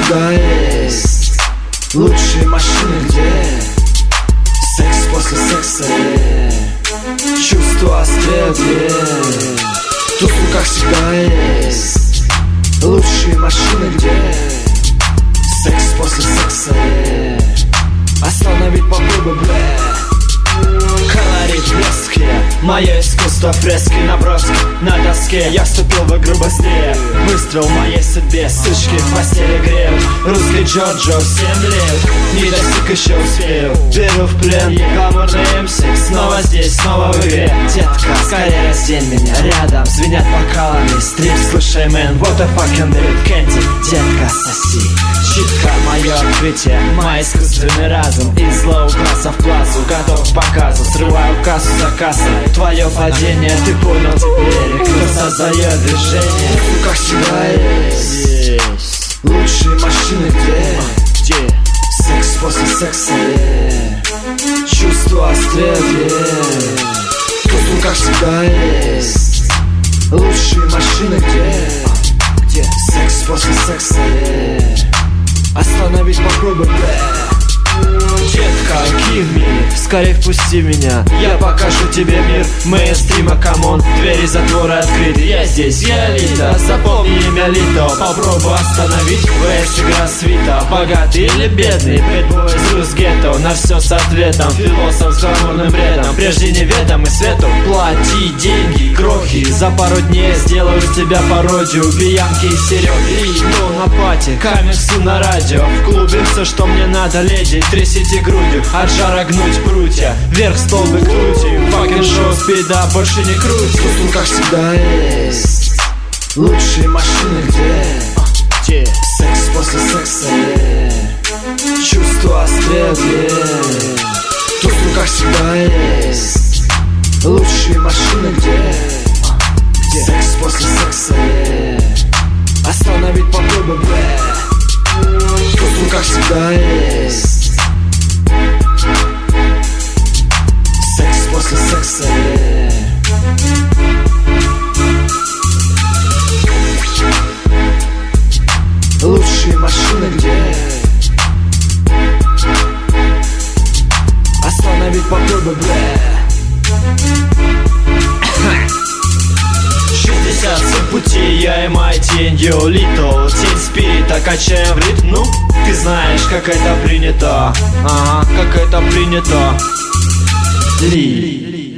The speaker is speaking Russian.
всегда есть. Лучшие машины где? Секс после секса, чувства острее где? Тут в руках всегда есть. Лучшие машины где? Секс после секса, остановить попробуй, бля. Колорит блески, мое искусство фрески, наброски на доске. Я вступил в игру быстрее, выстрел в моей судьбе. Сучки в постели грею, русский Джорджо в 7 лет. Не достиг, еще успею, беру в плен. Гламурный МС, снова здесь, снова в игре. Детка, скорее раздень меня, рядом звенят бокалами. Стрип, слушай, мэн, what the fucking drip. Кэнди, детка, соси. Читка, мое открытие, мой искусственный разум. Из лоу-класса в плазу, готов к показу. Срываю кассу за кассой, твое падение, ты понял теперь. Кто создает движение? В руках всегда есть. Лучшие машины где? Секс после секса, чувства острее. Тут в руках всегда есть. Лучшие машины где? Секс после секса, остановить попробуй, бля. Детка, give me, скорее впусти меня. Я покажу тебе мир мейнстрима, камон. Двери затворы открыты, я здесь, я Лита. Запомни имя Лито, попробуй остановить. ВС игра свита, богатый или бедный. Бэтбой из рус гетто, на все с ответом. Философ с гламурным бредом, прежде неведомый свету. Плати деньги, крохи, за пару дней сделаю тебя пародию. Биянки и Сереги, иду на пати, комиксы на радио. В клубе все, что мне надо, леди. Трясите грудью, от жара гнуть прутья. Вверх столбы крути, факин шоу спида больше не крути. Тут в руках всегда есть. Лучшие машины где? Секс после секса, чувства острее где? Тут в руках всегда есть. Лучшие машины где? Секс после секса, остановить попробуй, бля. Тут в руках всегда есть. Секс после секса, лучшие машины где? Остановить попробуй, бля. 67 пути, я и моя тень, йо, Лито. Тень спирита, качаем в ритм, ну, ты знаешь, как это принято. Ага, как это принято. Ли.